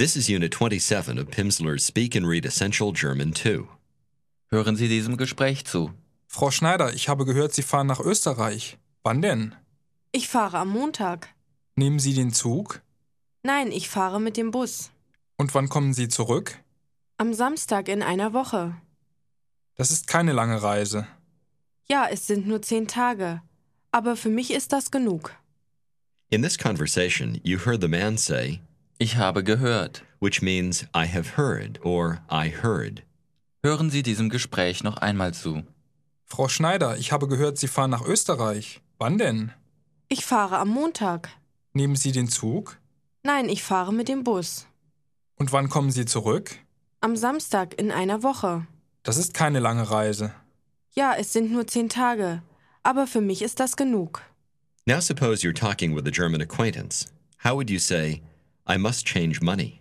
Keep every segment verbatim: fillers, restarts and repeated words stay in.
This is Unit twenty-seven of Pimsleur's Speak and Read Essential German two. Hören Sie diesem Gespräch zu. Frau Schneider, ich habe gehört, Sie fahren nach Österreich. Wann denn? Ich fahre am Montag. Nehmen Sie den Zug? Nein, ich fahre mit dem Bus. Und wann kommen Sie zurück? Am Samstag in einer Woche. Das ist keine lange Reise. Ja, es sind nur zehn Tage. Aber für mich ist das genug. In this conversation, you heard the man say, Ich habe gehört. which means I have heard or I heard. Hören Sie diesem Gespräch noch einmal zu. Frau Schneider, ich habe gehört, Sie fahren nach Österreich. Wann denn? Ich fahre am Montag. Nehmen Sie den Zug? Nein, ich fahre mit dem Bus. Und wann kommen Sie zurück? Am Samstag in einer Woche. Das ist keine lange Reise. Ja, es sind nur zehn Tage. Aber für mich ist das genug. Now suppose you're talking with a German acquaintance. How would you say, I must change money?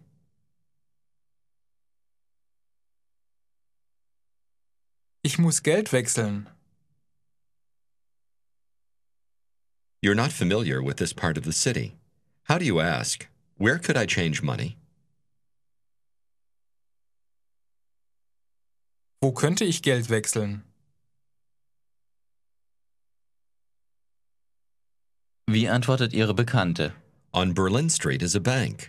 Ich muss Geld wechseln. You're not familiar with this part of the city. How do you ask, where could I change money? Wo könnte ich Geld wechseln? Wie antwortet Ihre Bekannte? On Berlin Street is a bank.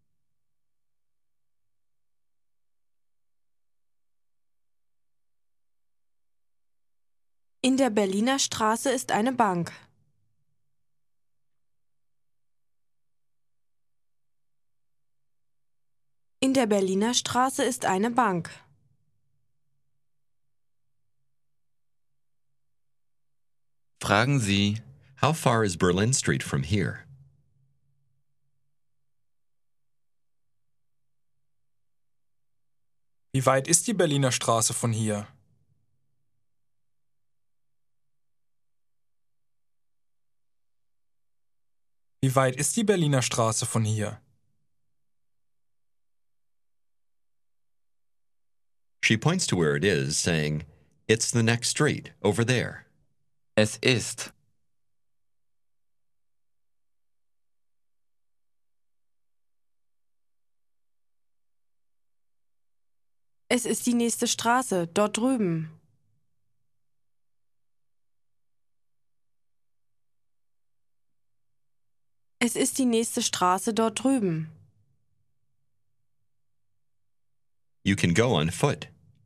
In der Berliner Straße ist eine Bank. In der Berliner Straße ist eine Bank. Fragen Sie, How far is Berlin Street from here? Wie weit ist die Berliner Straße von hier? Wie weit ist die Berliner Straße von hier? She points to where it is, saying, It's the next street, over there. es ist. Es ist die nächste Straße, dort drüben. Es ist die nächste Straße dort drüben. You can go on foot.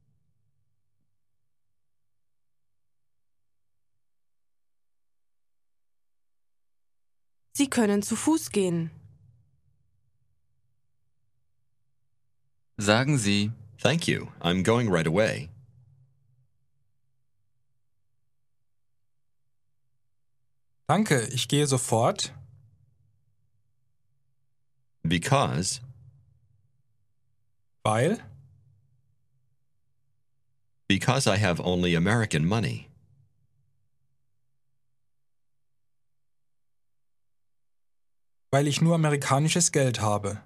Sie können zu Fuß gehen. Sagen Sie, Thank you. I'm going right away. Danke, ich gehe sofort. Because, Weil? because I have only American money. Weil ich nur amerikanisches Geld habe.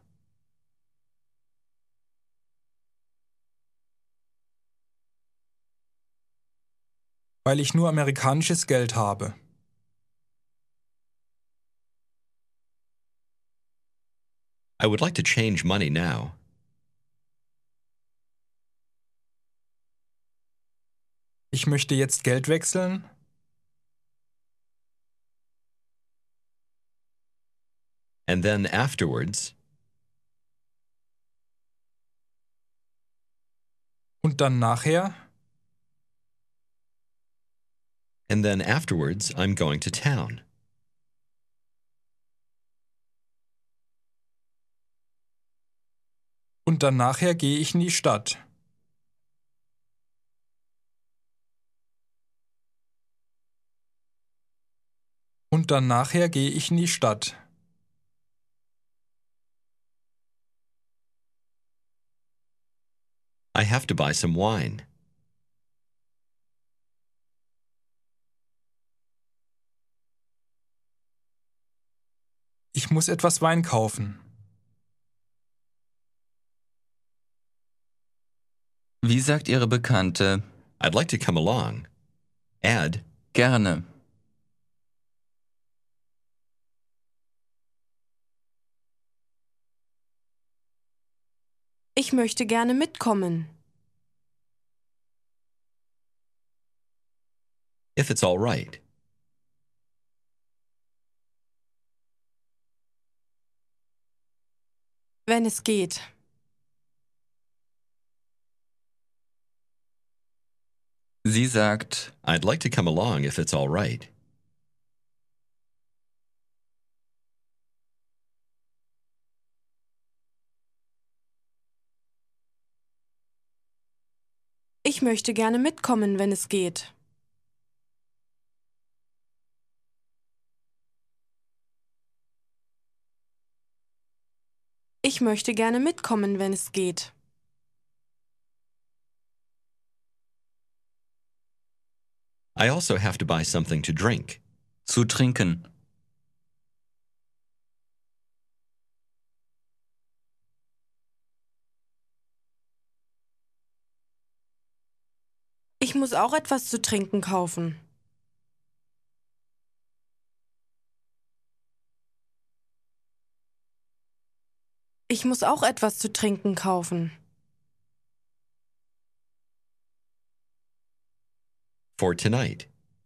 Weil ich nur amerikanisches Geld habe. I would like to change money now. Ich möchte jetzt Geld wechseln. And then afterwards, Und dann nachher? and then afterwards, I'm going to town. Und dann nachher gehe ich in die Stadt. Und dann nachher gehe ich in die Stadt. I have to buy some wine. Ich muss etwas Wein kaufen. wie sagt Ihre Bekannte? I'd like to come along. Add, Gerne. Ich möchte gerne mitkommen. If it's all right. Wenn es geht. Sie sagt, I'd like to come along if it's all right. Ich möchte gerne mitkommen, wenn es geht. Ich möchte gerne mitkommen, wenn es geht. I also have to buy something to drink. zu trinken. Ich muss auch etwas zu trinken kaufen. Ich muss auch etwas zu trinken kaufen. For tonight.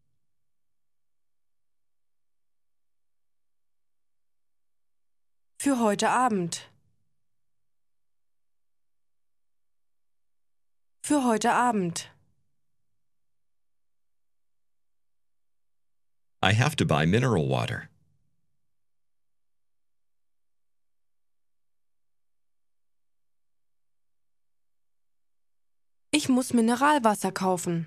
Für heute Abend. Für heute Abend. I have to buy mineral water. Ich muss Mineralwasser kaufen.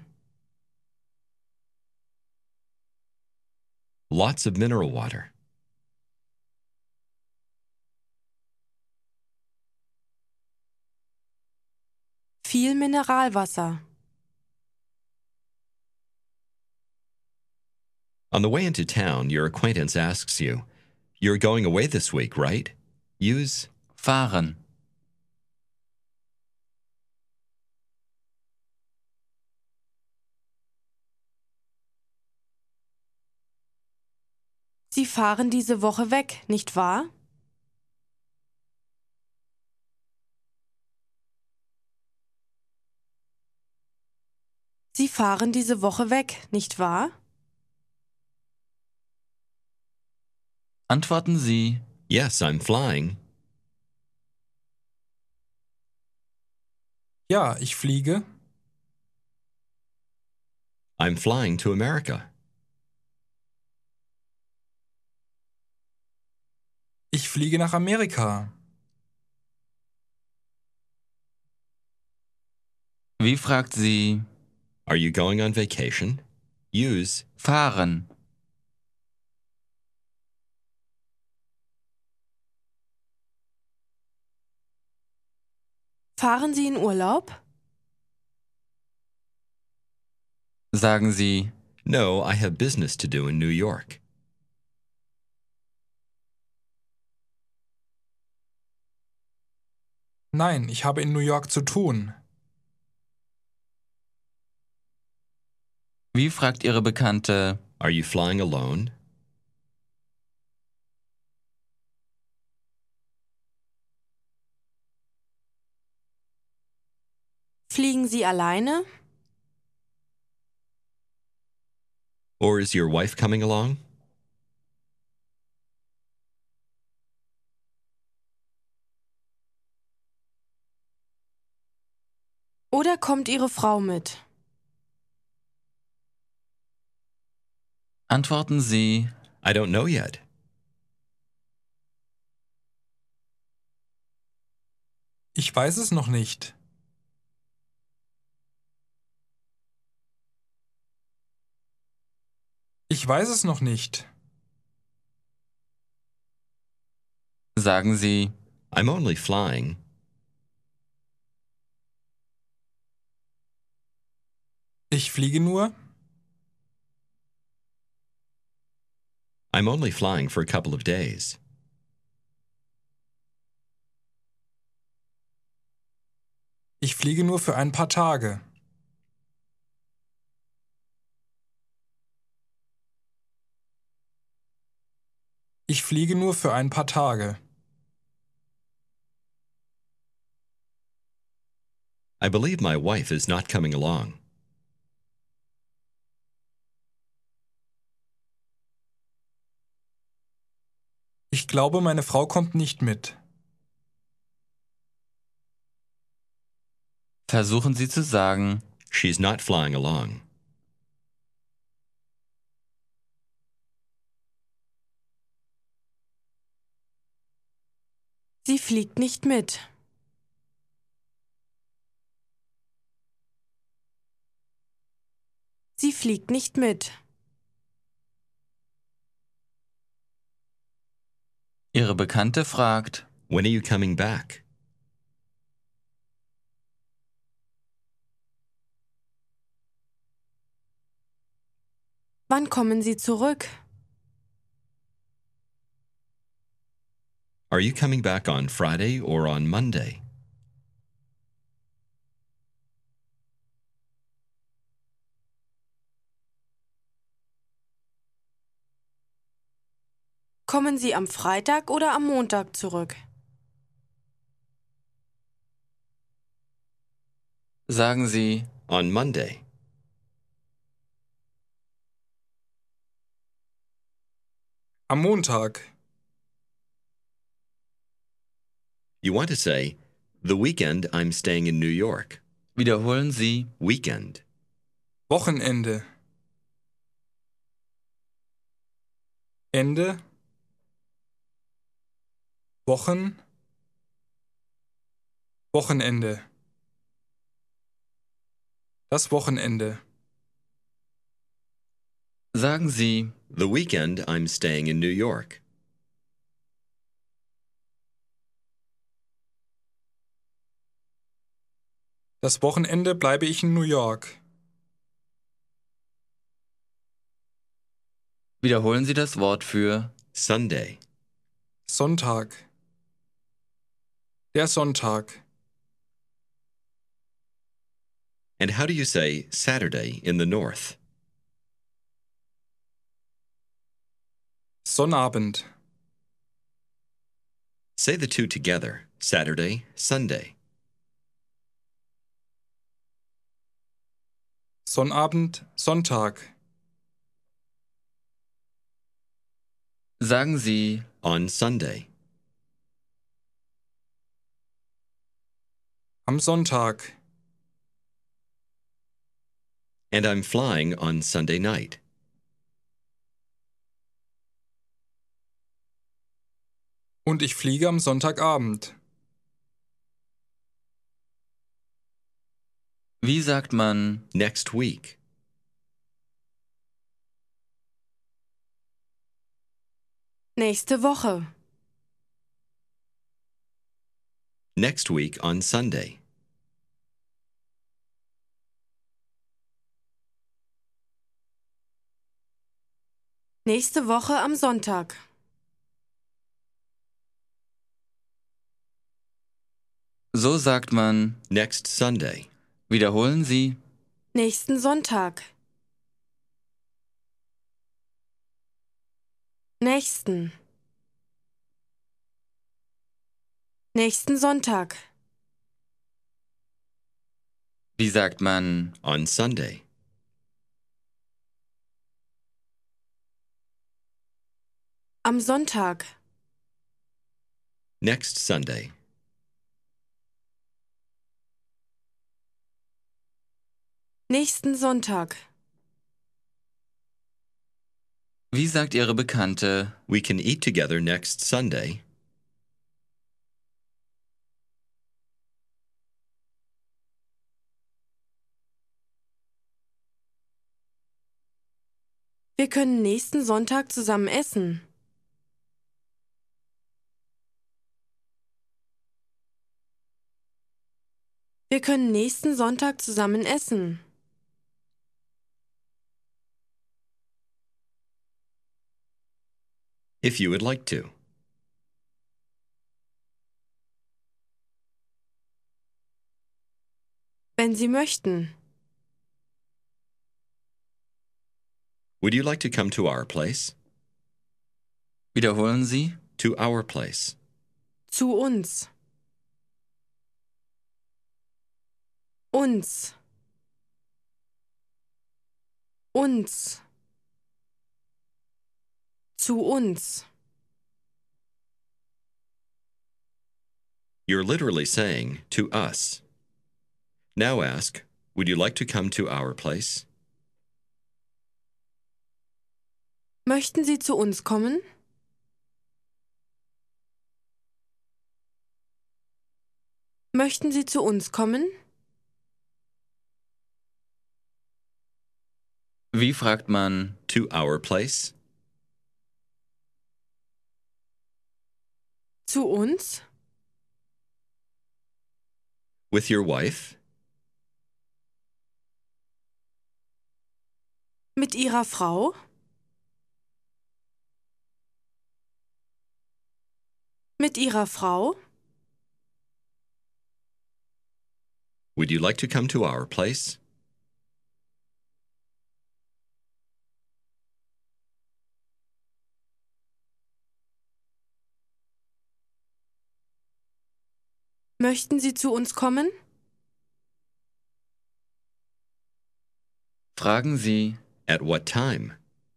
Lots of mineral water. Viel Mineralwasser. On the way into town, your acquaintance asks you, "You're going away this week, right?" Use Fahren. Sie fahren diese Woche weg, nicht wahr? Sie fahren diese Woche weg, nicht wahr? Antworten Sie, Yes, I'm flying. Ja, ich fliege. I'm flying to America. Ich fliege nach Amerika. wie fragt sie, Are you going on vacation? Use fahren. Fahren Sie in Urlaub? Sagen Sie, No, I have business to do in New York. Nein, ich habe in New York zu tun. wie fragt Ihre Bekannte, Are you flying alone? Fliegen Sie alleine? Or is your wife coming along? Oder kommt Ihre Frau mit? antworten Sie, I don't know yet. Ich weiß es noch nicht. Ich weiß es noch nicht. sagen Sie, I'm only flying. Ich fliege nur. I'm only flying for a couple of days. Ich fliege nur für ein paar Tage. Ich fliege nur für ein paar Tage. I believe my wife is not coming along. Ich glaube, meine Frau kommt nicht mit. Versuchen Sie zu sagen, She's not flying along. Sie fliegt nicht mit. Sie fliegt nicht mit. Ihre Bekannte fragt, When are you coming back? Wann kommen Sie zurück? Are you coming back on Friday or on Monday? Kommen Sie am Freitag oder am Montag zurück? sagen Sie, On Monday. Am Montag. You want to say, the weekend I'm staying in New York. wiederholen Sie, Weekend. Wochenende. Ende. Wochen. Wochenende. Das Wochenende. sagen Sie, The weekend I'm staying in New York. Das Wochenende bleibe ich in New York. wiederholen Sie das Wort für, Sunday. Sonntag. Der Sonntag. And how do you say Saturday in the North? Sonnabend. Say the two together. Saturday, Sunday. Sonnabend, Sonntag. sagen Sie, On Sunday. Am Sonntag. And I'm flying on Sunday night. Und ich fliege am Sonntagabend. wie sagt man, Next week. Nächste Woche. Next week on Sunday. Nächste Woche am Sonntag. so sagt man, Next Sunday. wiederholen Sie, Nächsten Sonntag. Nächsten. Nächsten Sonntag. wie sagt man, On Sunday. Am Sonntag. Next Sunday. Nächsten Sonntag. wie sagt Ihre Bekannte, We can eat together next Sunday. Wir können nächsten Sonntag zusammen essen. Wir können nächsten Sonntag zusammen essen. If you would like to. Wenn Sie möchten. Would you like to come to our place? wiederholen Sie, To our place. Zu uns. Uns. Uns. Zu uns. You're literally saying, to us. Now ask, would you like to come to our place? Möchten Sie zu uns kommen? Möchten Sie zu uns kommen? Wie fragt man To our place? Zu uns? With your wife? Mit Ihrer Frau? Mit Ihrer Frau? Would you like to come to our place? Möchten Sie zu uns kommen? Fragen Sie At what time?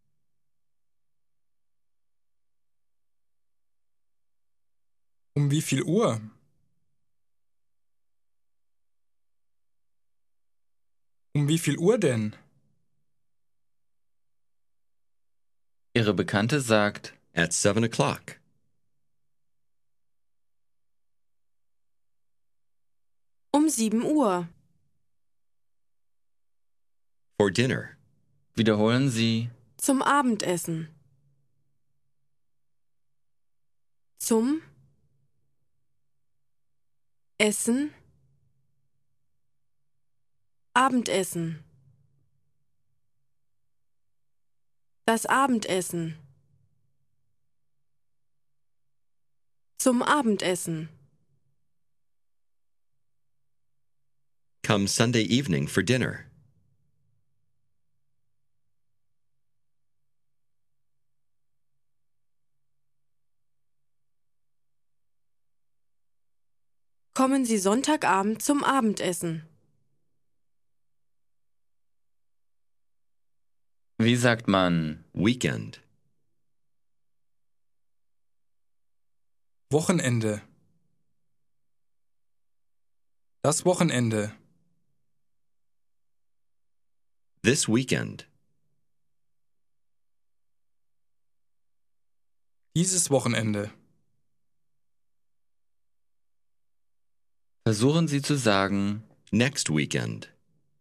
Um wie viel Uhr? Um wie viel Uhr denn? Ihre Bekannte sagt At seven o'clock. Um sieben Uhr. For dinner. Wiederholen Sie Zum Abendessen. Zum Essen. Abendessen. Das Abendessen. Zum Abendessen. Come Sunday evening for dinner. Kommen Sie Sonntagabend zum Abendessen. Wie sagt man Weekend. Wochenende. Das Wochenende. This weekend. Dieses Wochenende. Versuchen Sie zu sagen Next weekend.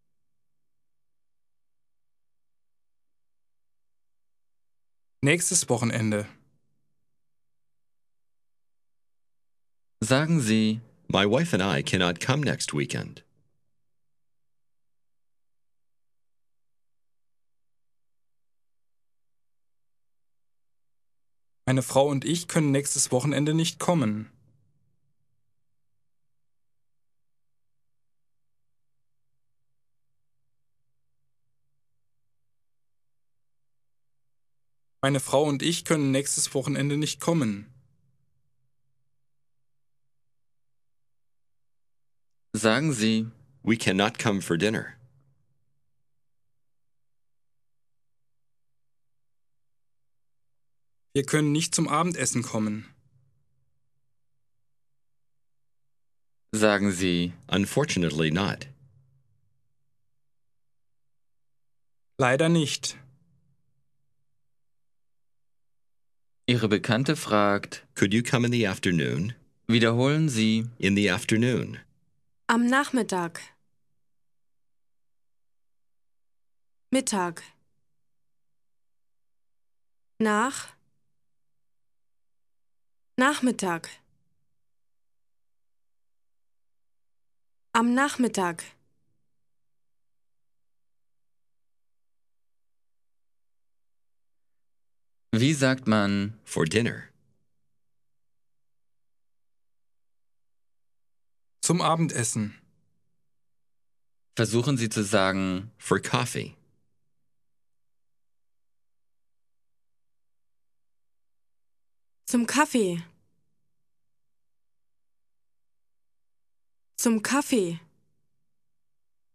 Nächstes Wochenende. Sagen Sie My wife and I cannot come next weekend. Meine Frau und ich können nächstes Wochenende nicht kommen. Meine Frau und ich können nächstes Wochenende nicht kommen. Sagen Sie We cannot come for dinner. Wir können nicht zum Abendessen kommen. Sagen Sie Unfortunately not. Leider nicht. Ihre Bekannte fragt Could you come in the afternoon? Wiederholen Sie In the afternoon. Am Nachmittag. Mittag. Nach. Nachmittag. Am Nachmittag. Wie sagt man For dinner. Zum Abendessen. Versuchen Sie zu sagen For coffee. Zum Kaffee. Zum Kaffee.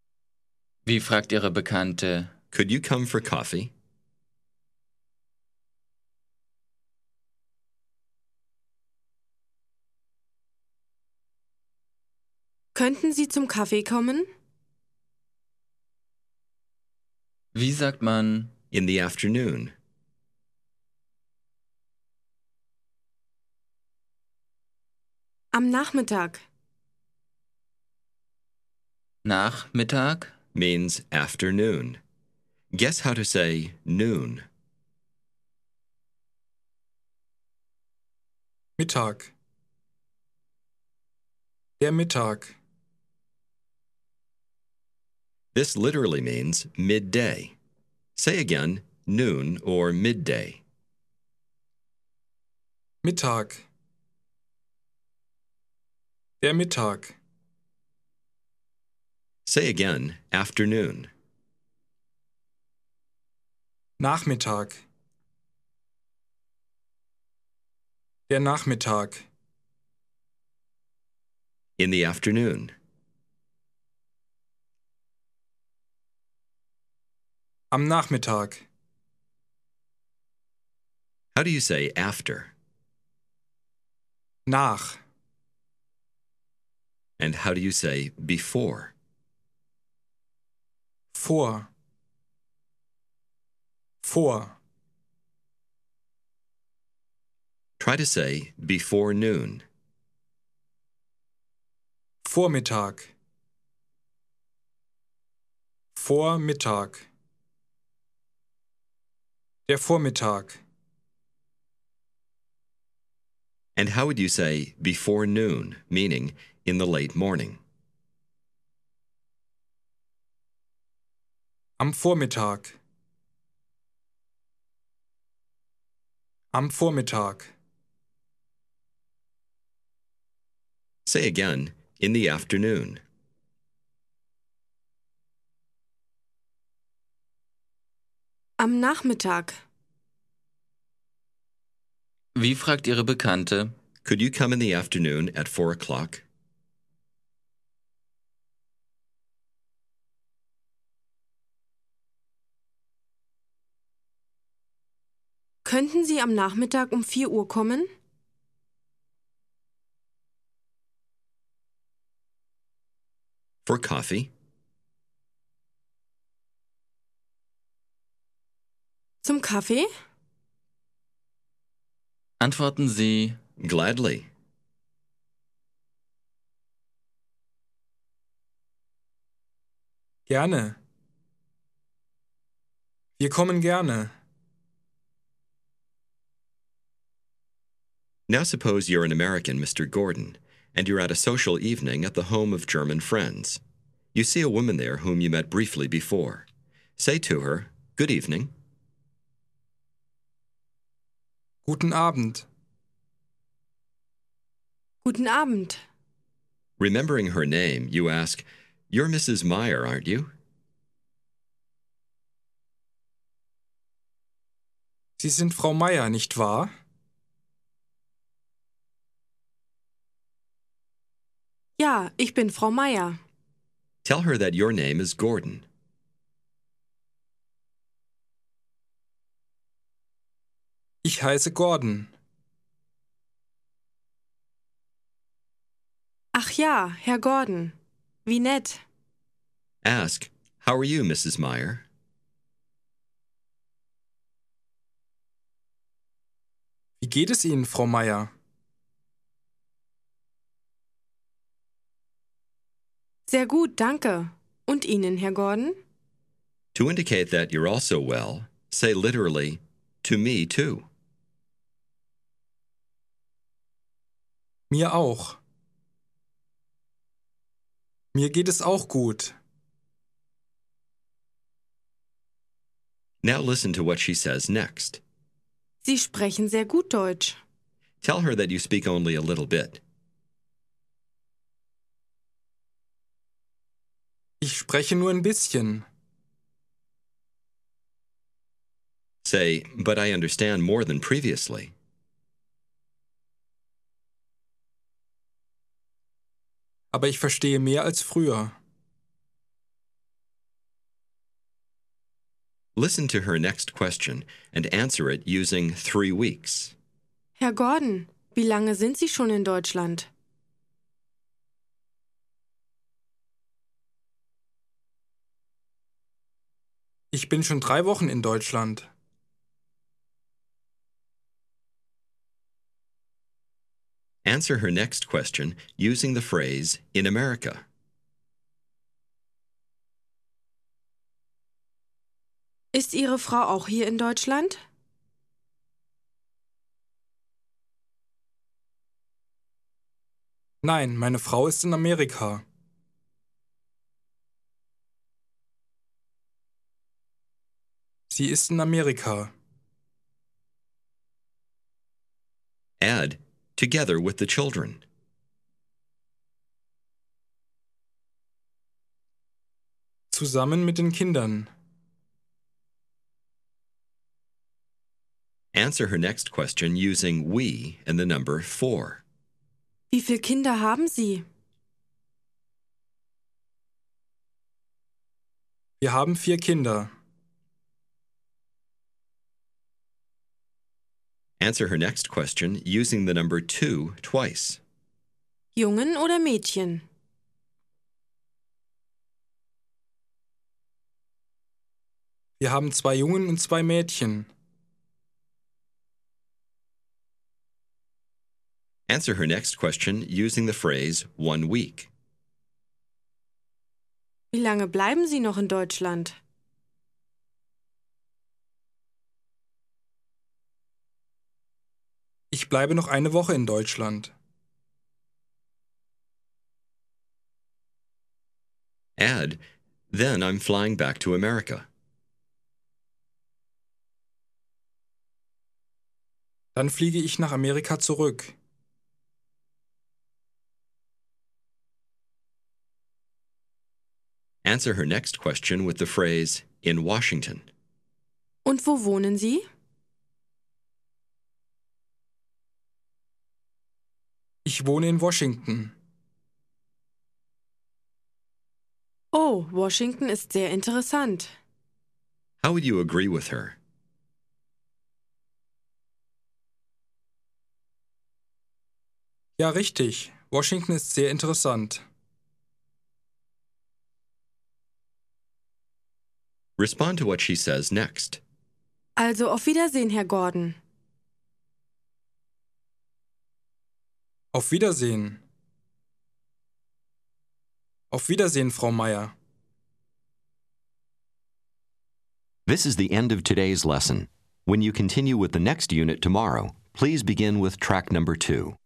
Wie fragt Ihre Bekannte? Could you come for coffee? Könnten Sie zum Kaffee kommen? Wie sagt man In the afternoon. Am Nachmittag. Nachmittag? Means afternoon. Guess how to say noon. Mittag. Der Mittag. This literally means midday. Say again, noon or midday. Mittag. Der Mittag. Say again, afternoon. Nachmittag. Der Nachmittag. In the afternoon. Am Nachmittag. How do you say after? Nach. And how do you say before? Vor. Vor. Try to say before noon. Vormittag. Vormittag. Der Vormittag. And how would you say before noon, meaning in the late morning? Am Vormittag. Am Vormittag. Say again, in the afternoon. Am Nachmittag. Wie fragt Ihre Bekannte? Could you come in the afternoon at four o'clock? Könnten Sie am Nachmittag um vier Uhr kommen? For coffee? Zum Kaffee? Antworten Sie Gladly. Gerne. Wir kommen gerne. Now suppose you're an American, Mister Gordon, and you're at a social evening at the home of German friends. You see a woman there whom you met briefly before. Say to her, "Good evening." Guten Abend. Guten Abend. Remembering her name, you ask, "You're Missus Meyer, aren't you?" Sie sind Frau Meier, nicht wahr? Ja, ich bin Frau Meier. Tell her that your name is Gordon. Ich heiße Gordon. Ach ja, Herr Gordon. Wie nett. Ask, "How are you, Missus Meyer?" Wie geht es Ihnen, Frau Meier? Sehr gut, danke. Und Ihnen, Herr Gordon? To indicate that you're also well, say literally, "To me too." Mir auch. Mir geht es auch gut. Now listen to what she says next. Sie sprechen sehr gut Deutsch. Tell her that you speak only a little bit. Ich spreche nur ein bisschen. Say, "But I understand more than previously." Aber ich verstehe mehr als früher. Listen to her next question and answer it using three weeks. Herr Gordon, wie lange sind Sie schon in Deutschland? Ich bin schon drei Wochen in Deutschland. Answer her next question using the phrase in America. Ist Ihre Frau auch hier in Deutschland? Nein, meine Frau ist in Amerika. Sie ist in Amerika. Add, together with the children. Zusammen mit den Kindern. Answer her next question using we and the number four. Wie viele Kinder haben Sie? Wir haben vier Kinder. Answer her next question using the number two twice. Jungen oder Mädchen? Wir haben zwei Jungen und zwei Mädchen. Answer her next question using the phrase one week. Wie lange bleiben Sie noch in Deutschland? Ich bleibe noch eine Woche in Deutschland. Add, then I'm flying back to America. Dann fliege ich nach Amerika zurück. Answer her next question with the phrase in Washington. Und wo wohnen Sie? Ich wohne in Washington. Oh, Washington ist sehr interessant. How would you agree with her? Ja, richtig. Washington ist sehr interessant. Respond to what she says next. Also auf Wiedersehen, Herr Gordon. Auf Wiedersehen. Auf Wiedersehen, Frau Meier. This is the end of today's lesson. When you continue with the next unit tomorrow, please begin with track number two.